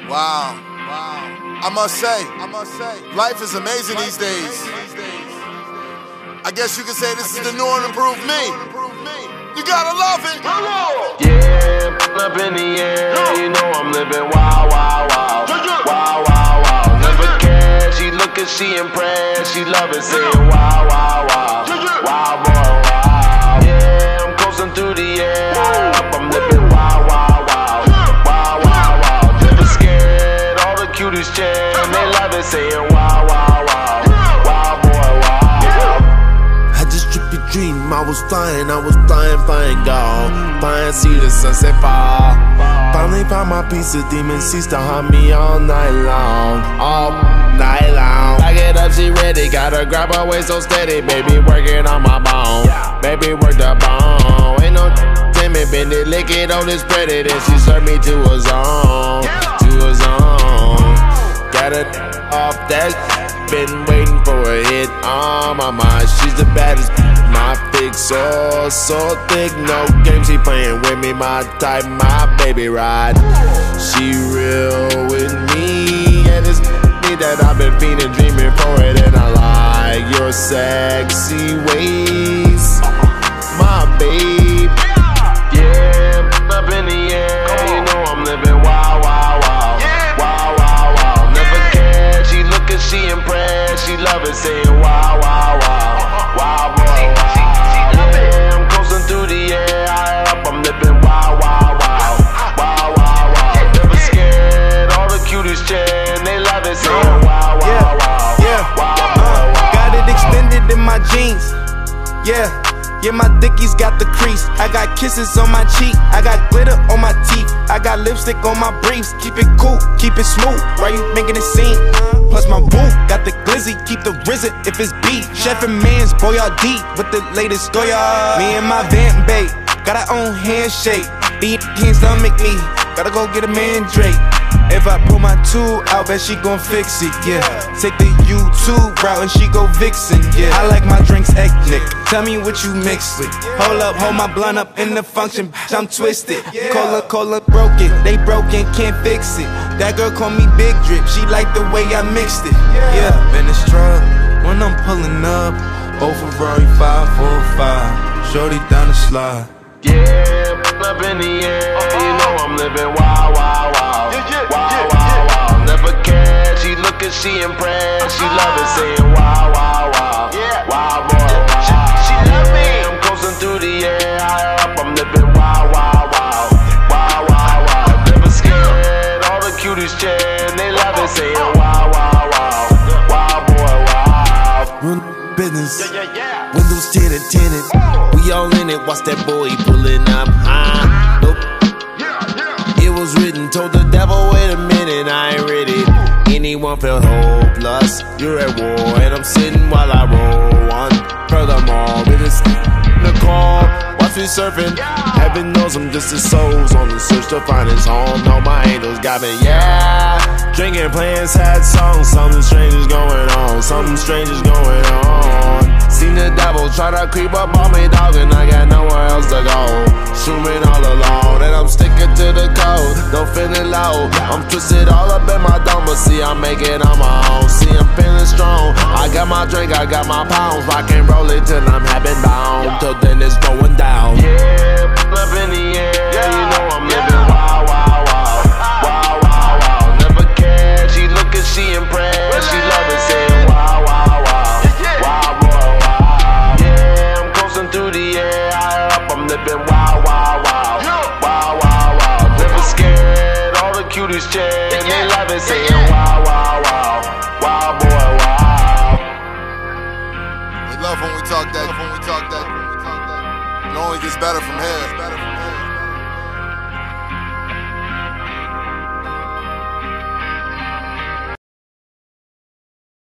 Wow. I must say, life is amazing these days. I guess you could say this is the new and improved me. You gotta love it. Yeah, up in the air, you know I'm living wow, wow, wow. Wow, wow, wow. Never care, she lookin', she impressed. She love it, saying wow, wow, wow. Wow, boy, wow. Yeah, I'm coasting through the air. I'm living wow, wow, wow. Wow, wow, wow. Never scared, all the cuties cheer. And they love it, saying wow, wow, wow. Wow, boy, wow. I just tripped your dream, I was flying, gone. Flying, see the sunset fall. Finally found my piece of demon seats to haunt me all night long. All night long. I get up, she ready, gotta grab her waist so steady. Baby working on my bone, baby work the bone. Ain't no timid, bend it, lick it on this pretty. Then she served me to a zone, Got it off that, been waiting for a hit on my mind. She's the baddest, my fix so thick. No games, she playing with me, my type, my baby ride. She real with me, and it's me that I've been feeling, dreaming for it. And I like your sexy ways, my babe. Yeah, up in the air, you know I'm living wow, wow, wow. Wow, wow, wow. Never care, she lookin', she impressed. She love it, saying wow, wow, wow. Wow, boy, wow. Yeah, I'm coasting through the air, I'm living wow, wow, wow. Wow, wow, wow. Never scared, all the cuties cheer. And they love it, saying wow, wow, wow. Wow, boy, wow. Got it extended in my jeans. Yeah, my dickies got the crease. I got kisses on my cheek, I got glitter on my teeth. I got lipstick on my briefs. Keep it cool, keep it smooth. Why you making it scene? Plus my boo got the glizzy, keep the RZA if it's beat. Chef and Mans, boy, y'all deep with the latest Goya. Me and my Van Bay got our own handshake. These can't stomach me, gotta go get a mandrake. If I pull my tool out, bet she gon' fix it, yeah. Take the YouTube route and she go vixen, yeah. I like my drinks ethnic, tell me what you mix with. Hold up, hold my blunt up in the function, bitch, I'm twisted. Cola broken, they broken, can't fix it. That girl call me Big Drip, she like the way I mixed it. Yeah, been a struggle when I'm pulling up. Oh, Ferrari 545, shorty down the slide. Yeah, up in the air, you know I'm living wow, wow, wow. Wow, wow, wow. Never care, she lookin', she impressed. She love it, saying wow, wow, wow. Wow, boy, wow. She love me. I'm coasting through the air, I'm living wow, wow, wow. Wow, wow, wow. Never scared, all the cuties cheer. And they love it, saying wow, wow, wow. Wow, boy, wow. Run business, windows tinted. We all in it, watch that boy pulling up. Nope. It was written, told the devil, wait a minute, I ain't ready. Anyone felt hopeless, you're at war, and I'm sitting while I roll on. Furthermore, with this in the car, watch me surfing. Heaven knows I'm just a soul's on the search to find his home. No, my angels got me, yeah. Drinking, playing sad songs, something strange is going on. Something strange is going on. Seen the devil try to creep up on me, dog, and I got nowhere else to go. Shooting all alone, and I'm sticking to the code. Don't feeling low, I'm twisted all up in my dome, but see I make it on my own. See I'm feeling strong, I got my drink, I got my pounds. Rock and roll it till I'm having bound, till then it's going down. Yeah, up in the air, you know I'm living wow, wow, wow. Wow, wow, wow. Never care, she lookin', she impressed. She love it, saying wow, wow, wow. Wow, boy, wow. Yeah, I'm coasting through the air, I'm living wow, wow, wow. Wow, wow, wow. Never scared, all the cuties cheer. And they love it, saying wow, wow, wow. Wow, boy, wow. They love when we talk that. It only gets better from here.